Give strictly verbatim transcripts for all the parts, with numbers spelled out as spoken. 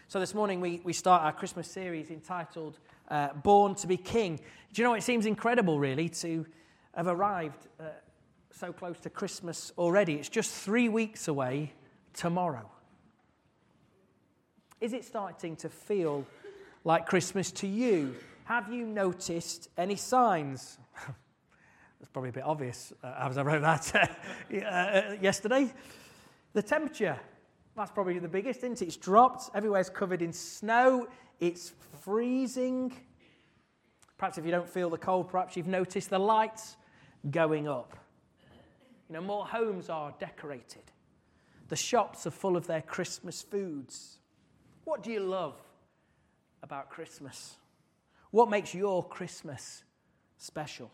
So this morning we, we start our Christmas series entitled uh, Born to be King. Do you know, it seems incredible really to have arrived uh, so close to Christmas already. It's just three weeks away tomorrow. Is it starting to feel like Christmas to you? Have you noticed any signs? That's probably a bit obvious uh, as I wrote that uh, uh, yesterday. The temperature. That's probably the biggest, isn't it? It's dropped. Everywhere's covered in snow. It's freezing. Perhaps if you don't feel the cold, perhaps you've noticed the lights going up. You know, more homes are decorated. The shops are full of their Christmas foods. What do you love about Christmas? What makes your Christmas special?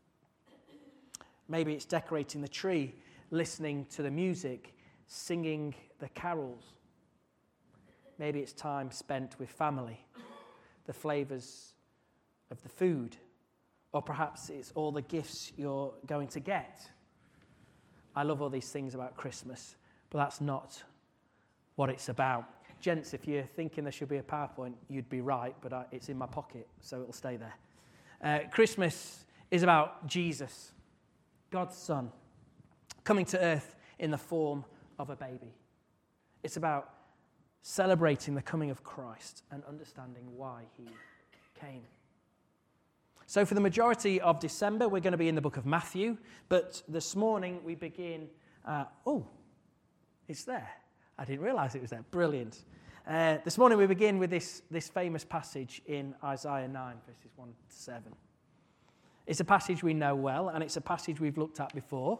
Maybe it's decorating the tree, listening to the music, singing the carols. Maybe it's time spent with family, the flavours of the food, or perhaps it's all the gifts you're going to get. I love all these things about Christmas, but that's not what it's about. Gents, if you're thinking there should be a PowerPoint, you'd be right, but I, it's in my pocket, so it'll stay there. Uh, Christmas is about Jesus, God's Son, coming to earth in the form of a baby. It's about celebrating the coming of Christ and understanding why he came. So for the majority of December, we're going to be in the book of Matthew, but this morning we begin, uh, oh, it's there. I didn't realise it was there. Brilliant. Uh, this morning we begin with this, this famous passage in Isaiah nine, verses one to seven. It's a passage we know well, and it's a passage we've looked at before.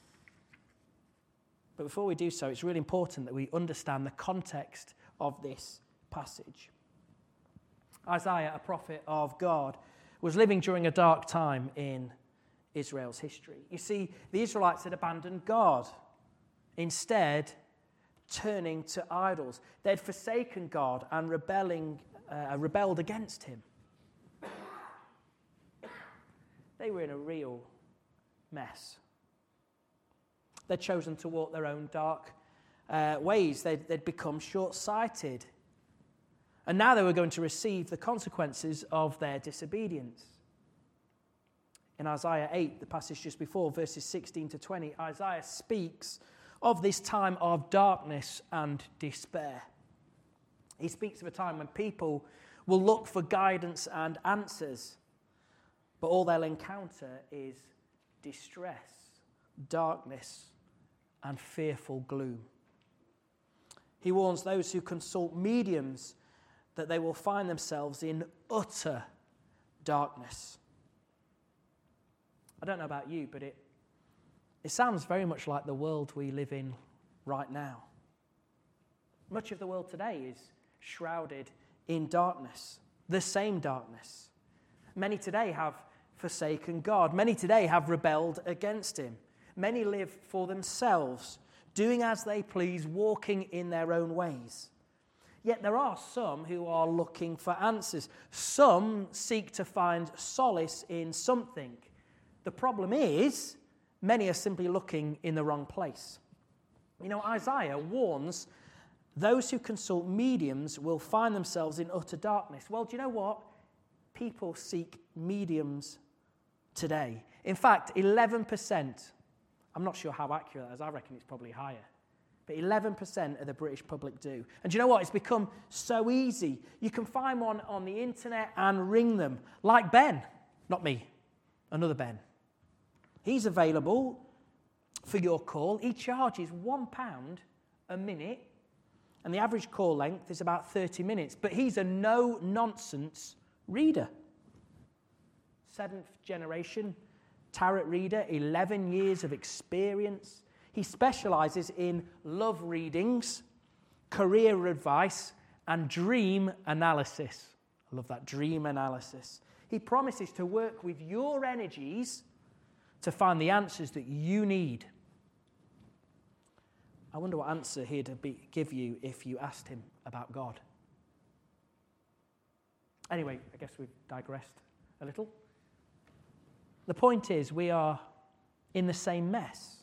But before we do so, it's really important that we understand the context of this passage. Isaiah, a prophet of God, was living during a dark time in Israel's history. You see, the Israelites had abandoned God, instead turning to idols. They'd forsaken God and rebelling, uh, rebelled against him. They were in a real mess. They'd chosen to walk their own dark uh, ways. They'd, they'd become short-sighted. And now they were going to receive the consequences of their disobedience. In Isaiah eight, the passage just before, verses sixteen to twenty, Isaiah speaks of this time of darkness and despair. He speaks of a time when people will look for guidance and answers, but all they'll encounter is distress, darkness, and fearful gloom. He warns those who consult mediums that they will find themselves in utter darkness. I don't know about you, but it, it sounds very much like the world we live in right now. Much of the world today is shrouded in darkness, the same darkness. Many today have forsaken God. Many today have rebelled against him. Many live for themselves, doing as they please, walking in their own ways. Yet there are some who are looking for answers. Some seek to find solace in something. The problem is, many are simply looking in the wrong place. You know, Isaiah warns those who consult mediums will find themselves in utter darkness. Well, do you know what? People seek mediums today. In fact, eleven percent, I'm not sure how accurate that is, I reckon it's probably higher, but eleven percent of the British public do. And do you know what? It's become so easy. You can find one on the internet and ring them, like Ben, not me, another Ben. He's available for your call. He charges one pound a minute, and the average call length is about thirty minutes, but he's a no-nonsense reader. Seventh generation tarot reader, eleven years of experience. He specialises in love readings, career advice, and dream analysis. I love that, dream analysis. He promises to work with your energies to find the answers that you need. I wonder what answer he'd be, give you if you asked him about God. Anyway, I guess we've digressed a little. The point is, we are in the same mess.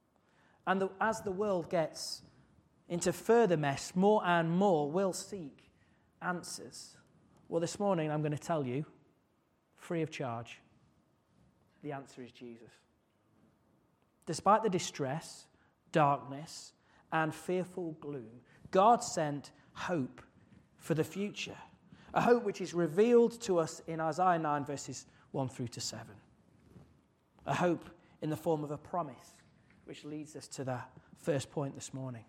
And the, as the world gets into further mess, more and more will seek answers? Well, this morning I'm going to tell you, free of charge, the answer is Jesus. Despite the distress, darkness, and fearful gloom, God sent hope for the future, a hope which is revealed to us in Isaiah nine, verses one through to seven. A hope in the form of a promise, which leads us to that first point this morning.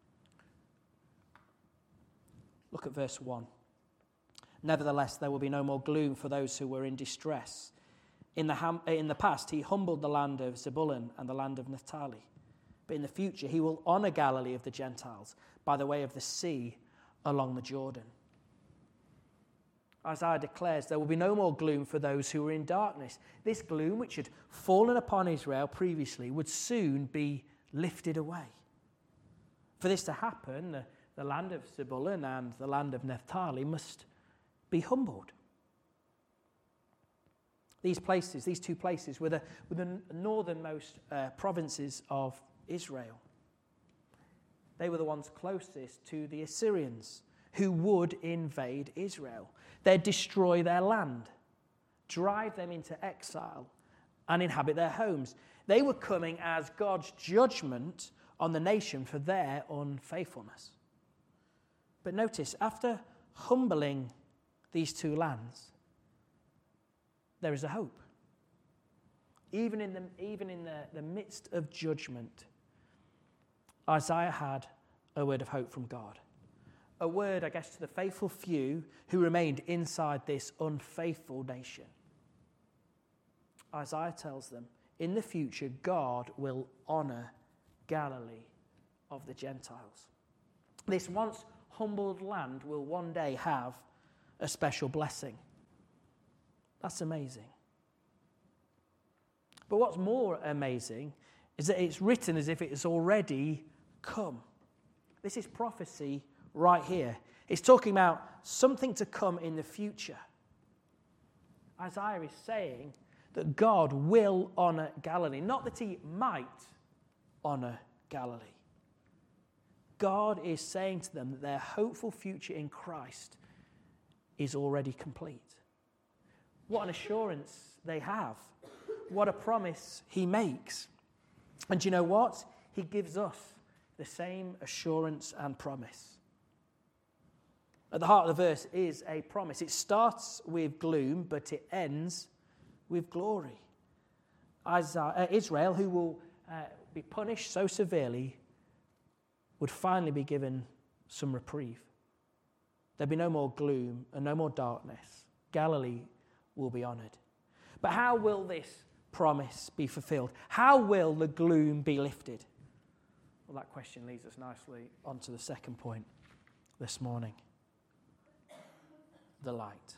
Look at verse one. Nevertheless, there will be no more gloom for those who were in distress. In the, ham- in the past, he humbled the land of Zebulun and the land of Naphtali. But in the future, he will honor Galilee of the Gentiles by the way of the sea along the Jordan. Isaiah declares there will be no more gloom for those who were in darkness. This gloom, which had fallen upon Israel previously, would soon be lifted away. For this to happen, the, the land of Zebulun and the land of Naphtali must be humbled. These places, these two places, were the, were the northernmost uh, provinces of Israel. They were the ones closest to the Assyrians, who would invade Israel. They'd destroy their land, drive them into exile, and inhabit their homes. They were coming as God's judgment on the nation for their unfaithfulness. But notice, after humbling these two lands, there is a hope. Even in the, even in the, the midst of judgment, Isaiah had a word of hope from God. A word, I guess, to the faithful few who remained inside this unfaithful nation. Isaiah tells them, in the future, God will honor Galilee of the Gentiles. This once humbled land will one day have a special blessing. That's amazing. But what's more amazing is that it's written as if it has already come. This is prophecy right here. It's talking about something to come in the future. Isaiah is saying that God will honor Galilee, not that he might honor Galilee. God is saying to them that their hopeful future in Christ is already complete. What an assurance they have. What a promise he makes. And do you know what? He gives us the same assurance and promise. At the heart of the verse is a promise. It starts with gloom, but it ends with glory. Isaiah, uh, Israel, who will uh, be punished so severely, would finally be given some reprieve. There'd be no more gloom and no more darkness. Galilee will be honored. But how will this promise be fulfilled? How will the gloom be lifted? Well, that question leads us nicely onto the second point this morning. The light.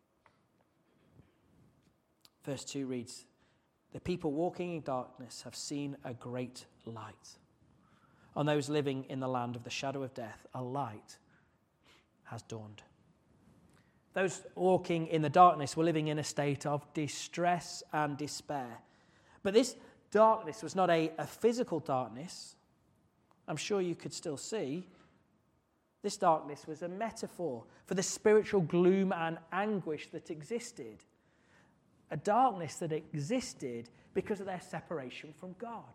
Verse two reads, "The people walking in darkness have seen a great light. On those living in the land of the shadow of death, a light has dawned." Those walking in the darkness were living in a state of distress and despair. But this darkness was not a, a physical darkness. I'm sure you could still see. This darkness was a metaphor for the spiritual gloom and anguish that existed. A darkness that existed because of their separation from God.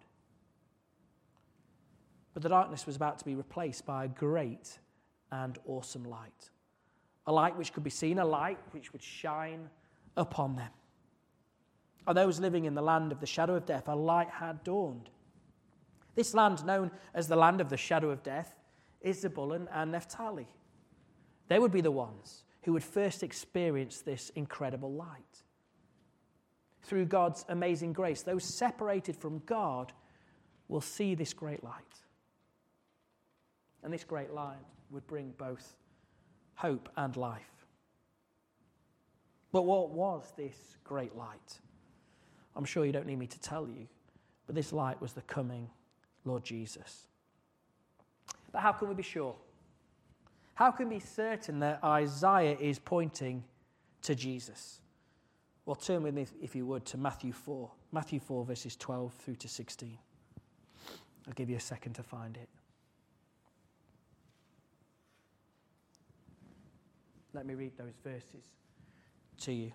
But the darkness was about to be replaced by a great and awesome light. A light which could be seen, a light which would shine upon them. On those living in the land of the shadow of death, a light had dawned. This land, known as the land of the shadow of death, is Zebulun and Naphtali. They would be the ones who would first experience this incredible light. Through God's amazing grace, those separated from God will see this great light. And this great light would bring both hope and life. But what was this great light? I'm sure you don't need me to tell you, but this light was the coming Lord Jesus. But how can we be sure? How can we be certain that Isaiah is pointing to Jesus? Well, turn with me, if you would, to Matthew four. Matthew four, verses twelve through to sixteen. I'll give you a second to find it. Let me read those verses to you.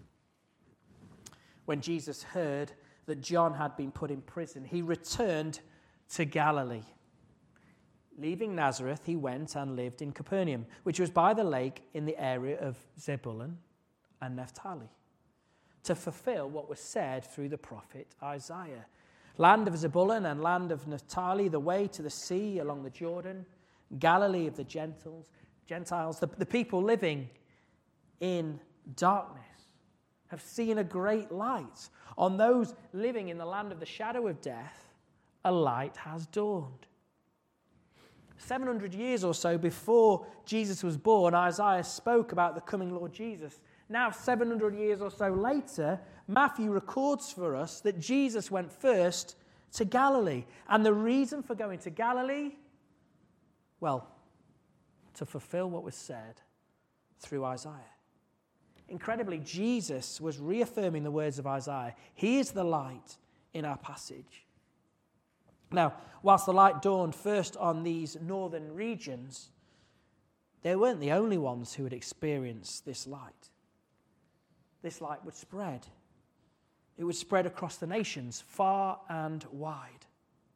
When Jesus heard that John had been put in prison, he returned to Galilee. Leaving Nazareth, he went and lived in Capernaum, which was by the lake in the area of Zebulun and Naphtali, to fulfill what was said through the prophet Isaiah. Land of Zebulun and land of Naphtali, the way to the sea along the Jordan, Galilee of the Gentiles, Gentiles, the, the people living in darkness have seen a great light. On those living in the land of the shadow of death, a light has dawned. seven hundred years or so before Jesus was born, Isaiah spoke about the coming Lord Jesus. Now, seven hundred years or so later, Matthew records for us that Jesus went first to Galilee. And the reason for going to Galilee? Well, to fulfill what was said through Isaiah. Incredibly, Jesus was reaffirming the words of Isaiah. He is the light in our passage. Now, whilst the light dawned first on these northern regions, they weren't the only ones who had experienced this light. This light would spread. It would spread across the nations, far and wide.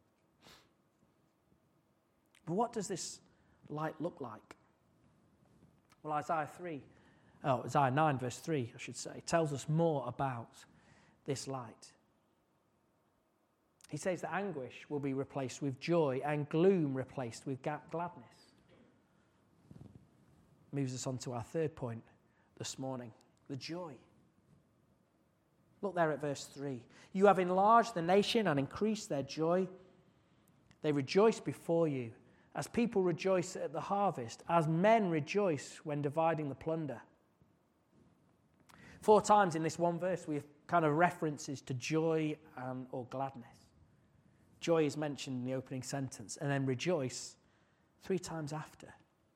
But what does this light look like? Well, Isaiah three, oh, Isaiah nine, verse three, I should say, tells us more about this light. He says that anguish will be replaced with joy and gloom replaced with gladness. Moves us on to our third point this morning, the joy. Look there at verse three. You have enlarged the nation and increased their joy. They rejoice before you, as people rejoice at the harvest, as men rejoice when dividing the plunder. Four times in this one verse we have kind of references to joy and or gladness. Joy is mentioned in the opening sentence, and then rejoice three times after.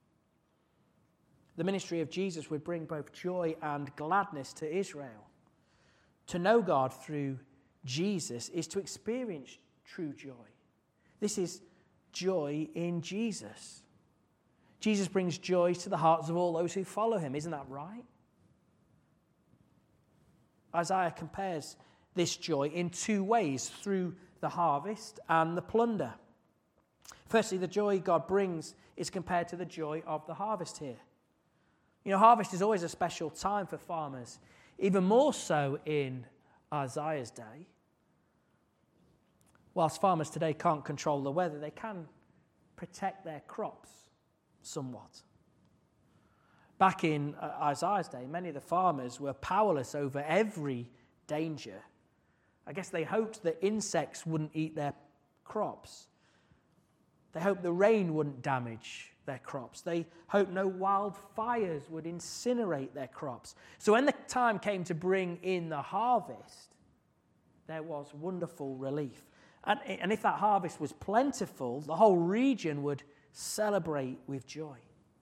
The ministry of Jesus would bring both joy and gladness to Israel. To know God through Jesus is to experience true joy. This is joy in Jesus. Jesus brings joy to the hearts of all those who follow him. Isn't that right? Isaiah compares this joy in two ways, through the harvest and the plunder. Firstly, the joy God brings is compared to the joy of the harvest here. You know, harvest is always a special time for farmers, even more so in Isaiah's day. Whilst farmers today can't control the weather, they can protect their crops somewhat. Back in Isaiah's day, many of the farmers were powerless over every danger. I guess they hoped that insects wouldn't eat their crops. They hoped the rain wouldn't damage their crops. They hoped no wildfires would incinerate their crops. So when the time came to bring in the harvest, there was wonderful relief. And, and if that harvest was plentiful, the whole region would celebrate with joy.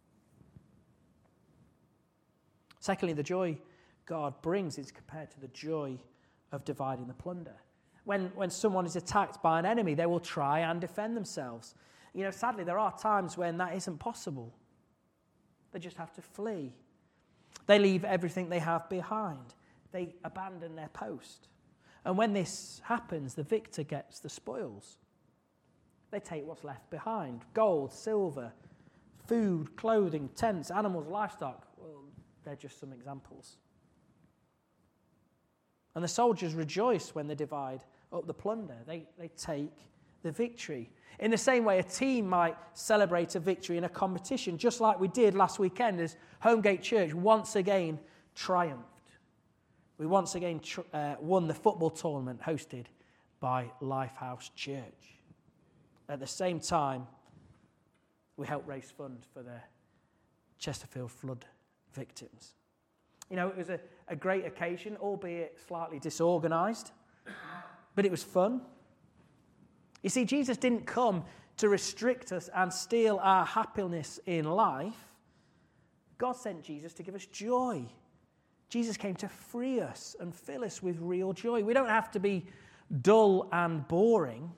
Secondly, the joy God brings is compared to the joy of dividing the plunder. When, when someone is attacked by an enemy, they will try and defend themselves. You know, sadly, there are times when that isn't possible. They just have to flee. They leave everything they have behind. They abandon their post. And when this happens, the victor gets the spoils. They take what's left behind. Gold, silver, food, clothing, tents, animals, livestock. Well, they're just some examples. And the soldiers rejoice when they divide up the plunder. They, they take the victory. In the same way, a team might celebrate a victory in a competition, just like we did last weekend as Homegate Church once again triumphed. We once again tr- uh, won the football tournament hosted by Lifehouse Church. At the same time, we helped raise funds for the Chesterfield flood victims. You know, it was a, a great occasion, albeit slightly disorganised, but it was fun. You see, Jesus didn't come to restrict us and steal our happiness in life. God sent Jesus to give us joy. Jesus came to free us and fill us with real joy. We don't have to be dull and boring.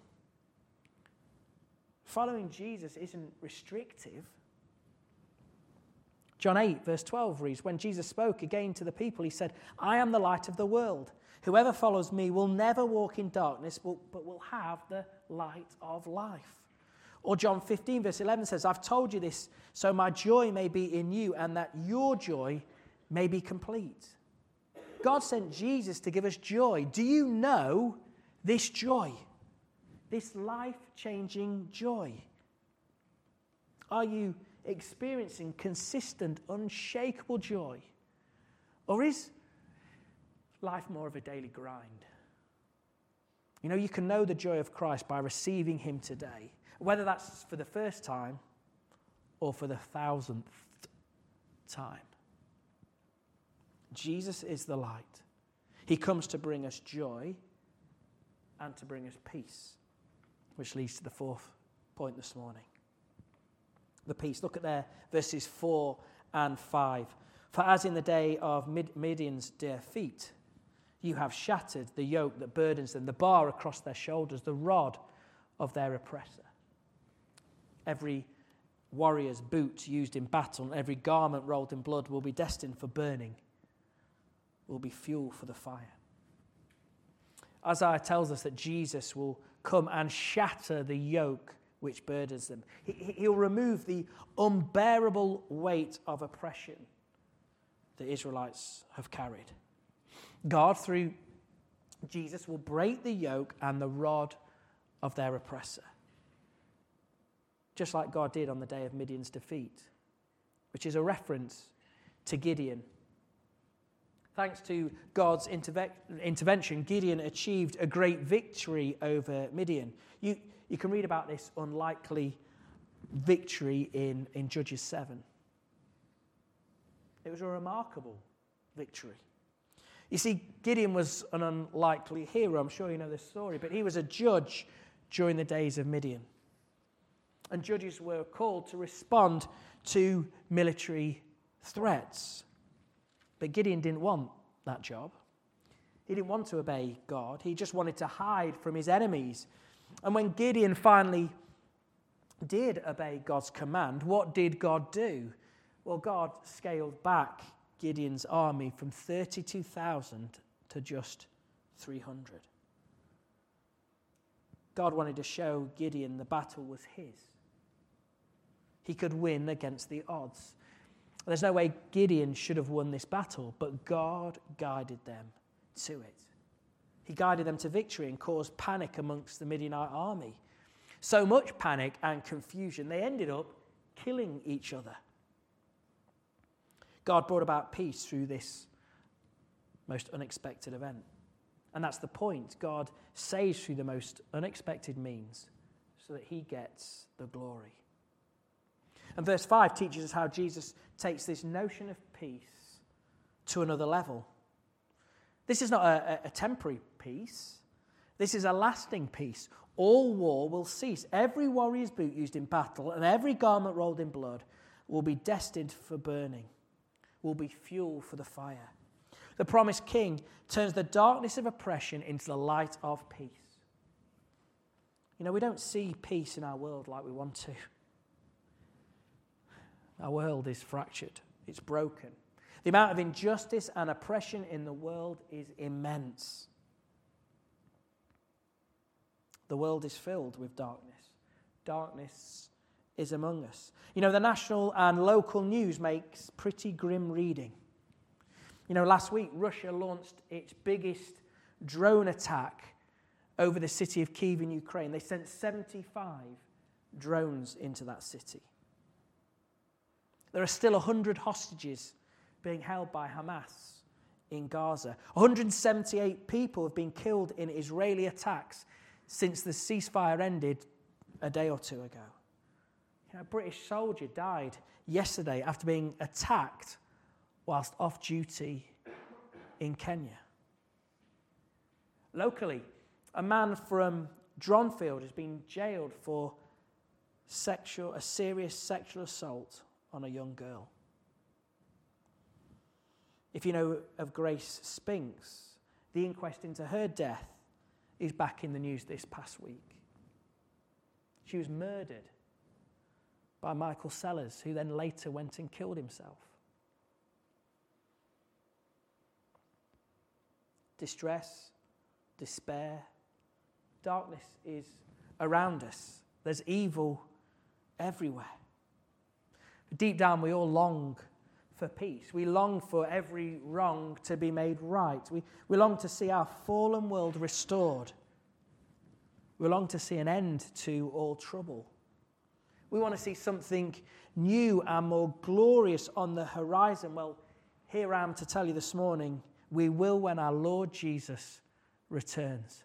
Following Jesus isn't restrictive. John eight, verse twelve reads, when Jesus spoke again to the people, he said, I am the light of the world. Whoever follows me will never walk in darkness, but, but will have the light of life. Or John fifteen, verse eleven says, I've told you this so my joy may be in you and that your joy may be complete. God sent Jesus to give us joy. Do you know this joy? This life-changing joy? Are you experiencing consistent, unshakable joy? Or is life more of a daily grind? You know, you can know the joy of Christ by receiving him today, whether that's for the first time or for the thousandth time. Jesus is the light. He comes to bring us joy and to bring us peace, which leads to the fourth point this morning. The peace. Look at there, verses four and five. For as in the day of Midian's defeat, you have shattered the yoke that burdens them, the bar across their shoulders, the rod of their oppressor. Every warrior's boot used in battle and every garment rolled in blood will be destined for burning, will be fuel for the fire. Isaiah tells us that Jesus will come and shatter the yoke which burdens them. He, he'll remove the unbearable weight of oppression the Israelites have carried. God, through Jesus, will break the yoke and the rod of their oppressor, just like God did on the day of Midian's defeat, which is a reference to Gideon. Thanks to God's interve- intervention, Gideon achieved a great victory over Midian. You, you can read about this unlikely victory in, in Judges seven. It was a remarkable victory. You see, Gideon was an unlikely hero. I'm sure you know this story, but he was a judge during the days of Midian. And judges were called to respond to military threats. But Gideon didn't want that job. He didn't want to obey God. He just wanted to hide from his enemies. And when Gideon finally did obey God's command, what did God do? Well, God scaled back Gideon's army from thirty-two thousand to just three hundred. God wanted to show Gideon the battle was his. He could win against the odds. There's no way Gideon should have won this battle, but God guided them to it. He guided them to victory and caused panic amongst the Midianite army. So much panic and confusion, they ended up killing each other. God brought about peace through this most unexpected event. And that's the point. God saves through the most unexpected means so that he gets the glory. And verse five teaches us how Jesus takes this notion of peace to another level. This is not a, a temporary peace. This is a lasting peace. All war will cease. Every warrior's boot used in battle and every garment rolled in blood will be destined for burning, will be fuel for the fire. The promised king turns the darkness of oppression into the light of peace. You know, we don't see peace in our world like we want to. Our world is fractured. It's broken. The amount of injustice and oppression in the world is immense. The world is filled with darkness. Darkness is among us. You know, the national and local news makes pretty grim reading. You know, last week, Russia launched its biggest drone attack over the city of Kyiv in Ukraine. They sent seventy-five drones into that city. There are still one hundred hostages being held by Hamas in Gaza. one hundred seventy-eight people have been killed in Israeli attacks since the ceasefire ended a day or two ago. You know, a British soldier died yesterday after being attacked whilst off duty in Kenya. Locally, a man from Dronfield has been jailed for sexual, a serious sexual assault on a young girl. If you know of Grace Spinks, the inquest into her death is back in the news this past week. She was murdered by Michael Sellers, who then later went and killed himself. distress, despair. Darkness is around us. There's evil everywhere. Deep down, we all long for peace. We long for every wrong to be made right. We, we long to see our fallen world restored. We long to see an end to all trouble. We want to see something new and more glorious on the horizon. Well, here I am to tell you this morning, we will when our Lord Jesus returns.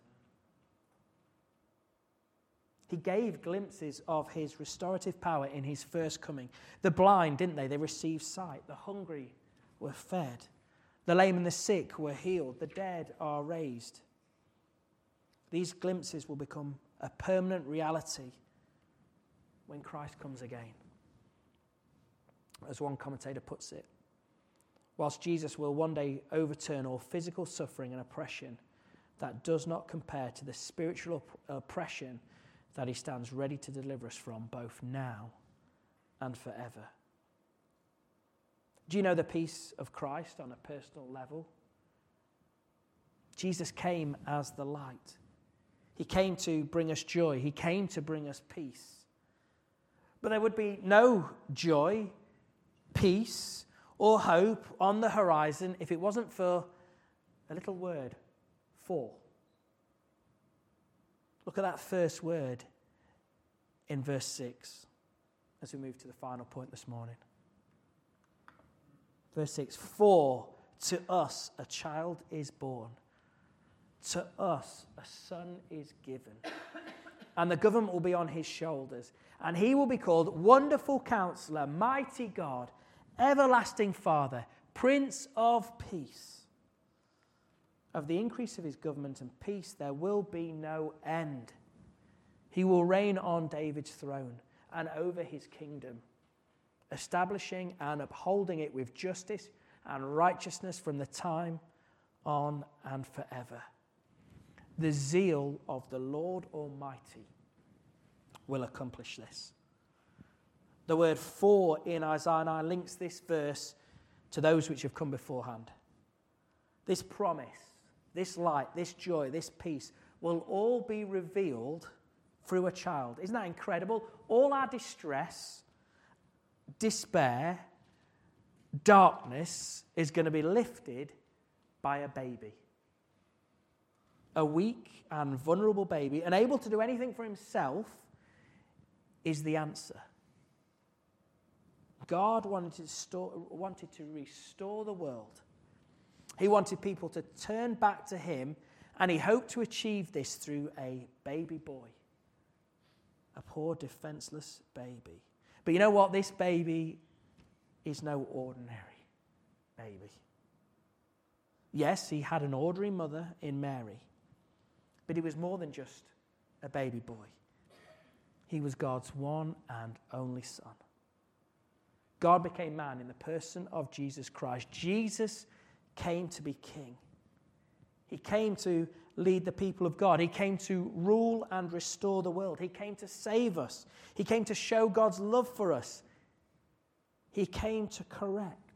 He gave glimpses of his restorative power in his first coming. The blind, didn't they? They received sight. The hungry were fed. The lame and the sick were healed. The dead are raised. These glimpses will become a permanent reality when Christ comes again. As one commentator puts it, whilst Jesus will one day overturn all physical suffering and oppression, that does not compare to the spiritual op- oppression that he stands ready to deliver us from both now and forever. Do you know the peace of Christ on a personal level? Jesus came as the light. He came to bring us joy. He came to bring us peace. But there would be no joy, peace, or hope on the horizon if it wasn't for a little word, for. Look at that first word in verse six as we move to the final point this morning. Verse six, for to us a child is born, to us a son is given, and the government will be on his shoulders, and he will be called Wonderful Counselor, Mighty God, Everlasting Father, Prince of Peace. Of the increase of his government and peace there will be no end. He will reign on David's throne and over his kingdom, establishing and upholding it with justice and righteousness from the time on and forever. The zeal of the Lord Almighty will accomplish this. The word for in Isaiah nine links this verse to those which have come beforehand. This promise, this light, this joy, this peace will all be revealed through a child. Isn't that incredible? All our distress, despair, darkness is going to be lifted by a baby. A weak and vulnerable baby, unable to do anything for himself, is the answer. God wanted to, store, wanted to restore the world. He wanted people to turn back to him, and he hoped to achieve this through a baby boy. A poor, defenseless baby. But you know what? This baby is no ordinary baby. Yes, he had an ordinary mother in Mary, but he was more than just a baby boy. He was God's one and only Son. God became man in the person of Jesus Christ. Jesus came to be king. He came to lead the people of God. He came to rule and restore the world. He came to save us. He came to show God's love for us. He came to correct.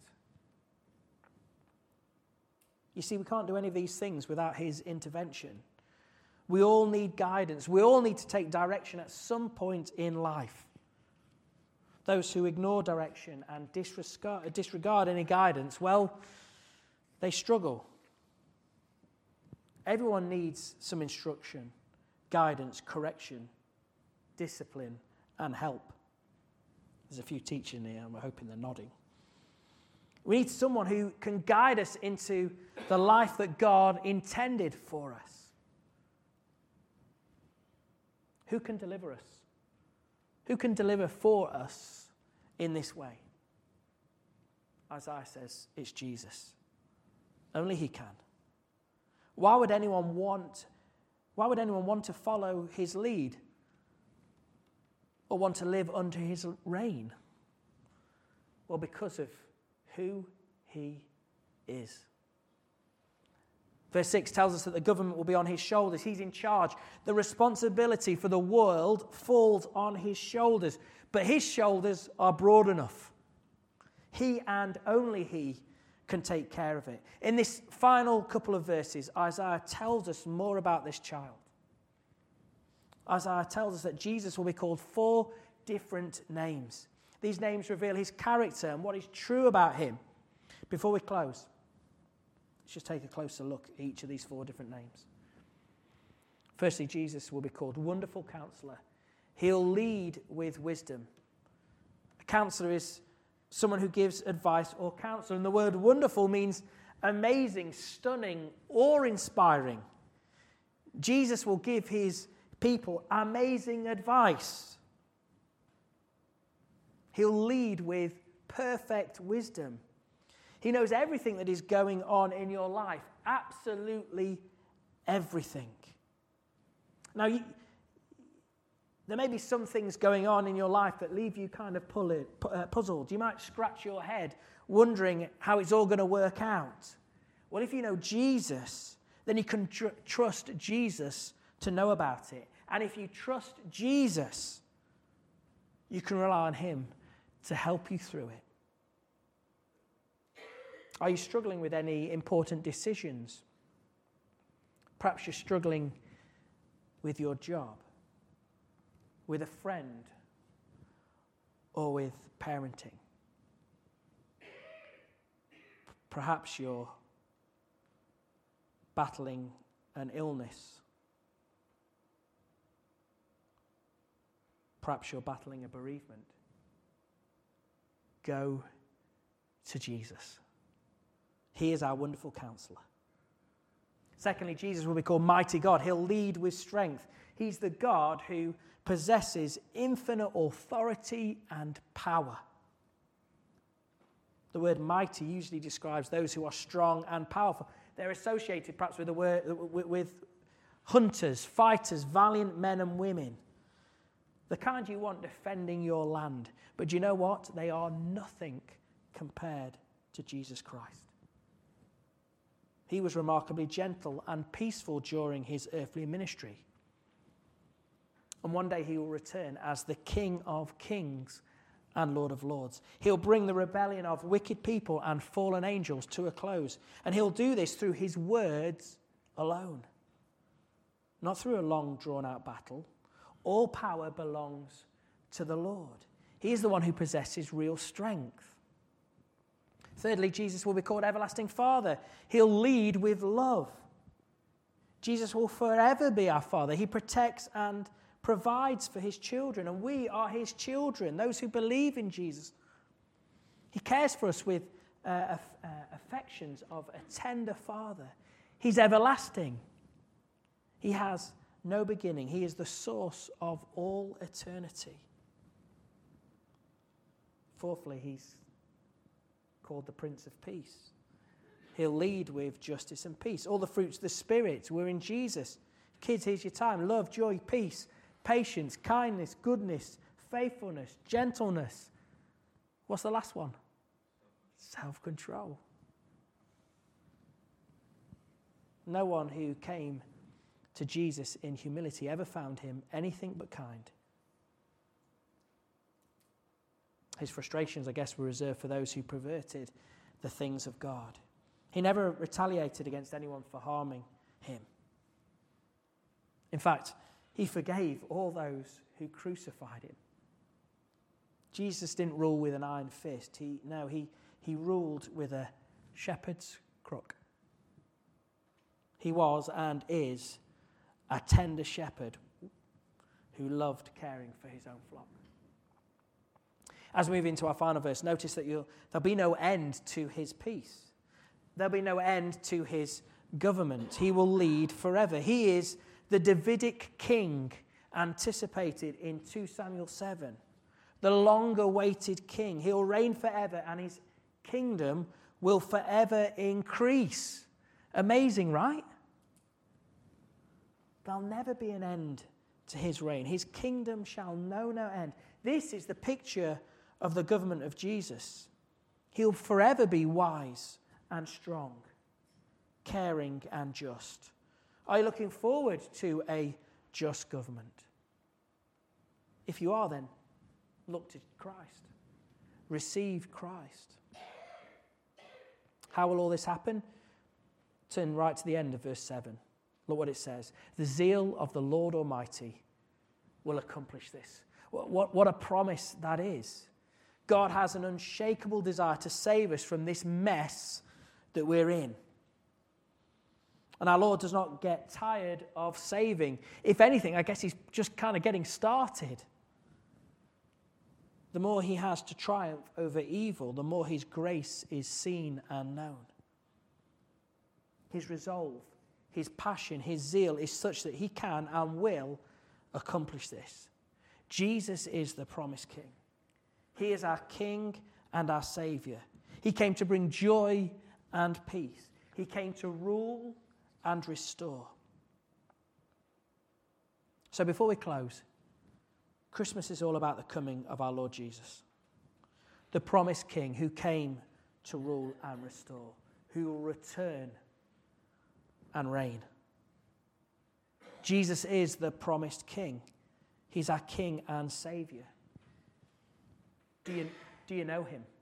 You see, we can't do any of these things without his intervention. We all need guidance. We all need to take direction at some point in life. Those who ignore direction and disregard, disregard any guidance, well, they struggle. Everyone needs some instruction, guidance, correction, discipline, and help. There's a few teachers here, and we're hoping they're nodding. We need someone who can guide us into the life that God intended for us. Who can deliver us? Who can deliver for us in this way? Isaiah says it's Jesus. Only he can. Why would anyone want, why would anyone want to follow his lead or want to live under his reign? Well, because of who he is. Verse six tells us that the government will be on his shoulders. He's in charge. The responsibility for the world falls on his shoulders. But his shoulders are broad enough. He and only he can take care of it. In this final couple of verses, Isaiah tells us more about this child. Isaiah tells us that Jesus will be called four different names. These names reveal his character and what is true about him. Before we close, let's just take a closer look at each of these four different names. Firstly, Jesus will be called Wonderful Counselor. He'll lead with wisdom. A counselor is someone who gives advice or counsel. And the word wonderful means amazing, stunning, awe-inspiring. Jesus will give his people amazing advice. He'll lead with perfect wisdom. He knows everything that is going on in your life. Absolutely everything. Now, you, there may be some things going on in your life that leave you kind of pull it, uh, puzzled. You might scratch your head wondering how it's all going to work out. Well, if you know Jesus, then you can tr- trust Jesus to know about it. And if you trust Jesus, you can rely on him to help you through it. Are you struggling with any important decisions? Perhaps you're struggling with your job, with a friend, or with parenting. Perhaps you're battling an illness. Perhaps you're battling a bereavement. Go to Jesus. He is our wonderful counselor. Secondly, Jesus will be called Mighty God. He'll lead with strength. He's the God who possesses infinite authority and power. The word mighty usually describes those who are strong and powerful. They're associated perhaps with the word with hunters, fighters, valiant men and women. The kind you want defending your land. But do you know what? They are nothing compared to Jesus Christ. He was remarkably gentle and peaceful during his earthly ministry. And one day he will return as the King of Kings and Lord of Lords. He'll bring the rebellion of wicked people and fallen angels to a close. And he'll do this through his words alone. Not through a long drawn-out battle. All power belongs to the Lord. He is the one who possesses real strength. Thirdly, Jesus will be called Everlasting Father. He'll lead with love. Jesus will forever be our Father. He protects and provides for his children, and we are his children, those who believe in Jesus. He cares for us with uh, uh, affections of a tender Father. He's everlasting. He has no beginning. He is the source of all eternity. Fourthly, he's called the Prince of Peace. He'll lead with justice and peace. All the fruits of the Spirit were in Jesus. Kids, here's your time. Love, joy, peace, patience, kindness, goodness, faithfulness, gentleness. What's the last one? Self-control. No one who came to Jesus in humility ever found him anything but kind. His frustrations, I guess, were reserved for those who perverted the things of God. He never retaliated against anyone for harming him. In fact, he forgave all those who crucified him. Jesus didn't rule with an iron fist. He, no, he, he ruled with a shepherd's crook. He was and is a tender shepherd who loved caring for his own flock. As we move into our final verse, notice that you'll, there'll be no end to his peace. There'll be no end to his government. He will lead forever. He is the Davidic king anticipated in Second Samuel seven. The long-awaited king. He'll reign forever and his kingdom will forever increase. Amazing, right? There'll never be an end to his reign. His kingdom shall know no end. This is the picture of the government of Jesus. He'll forever be wise and strong, caring and just. Are you looking forward to a just government? If you are, then look to Christ. Receive Christ. How will all this happen? Turn right to the end of verse seven. Look what it says. The zeal of the Lord Almighty will accomplish this. What, what, what a promise that is. God has an unshakable desire to save us from this mess that we're in. And our Lord does not get tired of saving. If anything, I guess he's just kind of getting started. The more he has to triumph over evil, the more his grace is seen and known. His resolve, his passion, his zeal is such that he can and will accomplish this. Jesus is the promised King. He is our King and our Saviour. He came to bring joy and peace. He came to rule and restore. So before we close, Christmas is all about the coming of our Lord Jesus, the promised King who came to rule and restore, who will return and reign. Jesus is the promised King. He's our King and Saviour. Do you, do you know him?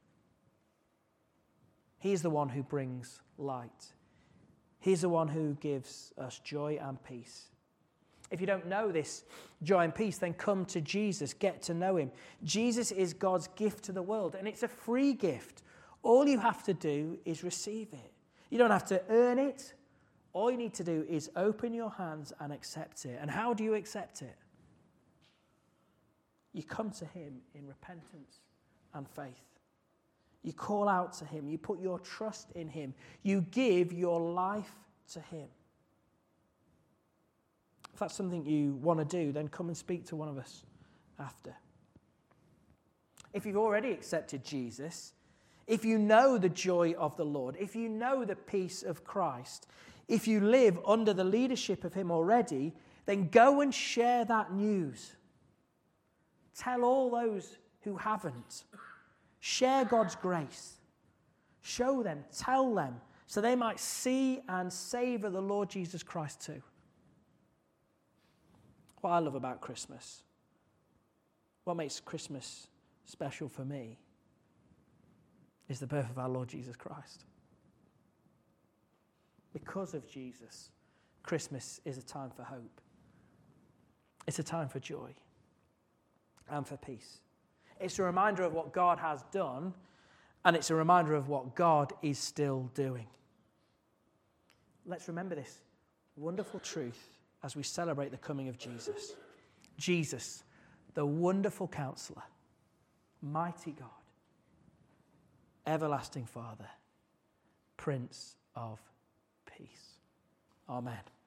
He's the one who brings light. He's the one who gives us joy and peace. If you don't know this joy and peace, then come to Jesus, get to know him. Jesus is God's gift to the world, and it's a free gift. All you have to do is receive it. You don't have to earn it. All you need to do is open your hands and accept it. And how do you accept it? You come to him in repentance and faith. You call out to him. You put your trust in him. You give your life to him. If that's something you want to do, then come and speak to one of us after. If you've already accepted Jesus, if you know the joy of the Lord, if you know the peace of Christ, if you live under the leadership of him already, then go and share that news. Tell all those who haven't. Share God's grace. Show them, tell them, so they might see and savour the Lord Jesus Christ too. What I love about Christmas, what makes Christmas special for me, is the birth of our Lord Jesus Christ. Because of Jesus, Christmas is a time for hope. It's a time for joy and for peace. It's a reminder of what God has done, and it's a reminder of what God is still doing. Let's remember this wonderful truth as we celebrate the coming of Jesus. Jesus, the wonderful Counselor, mighty God, everlasting Father, Prince of Peace. Amen.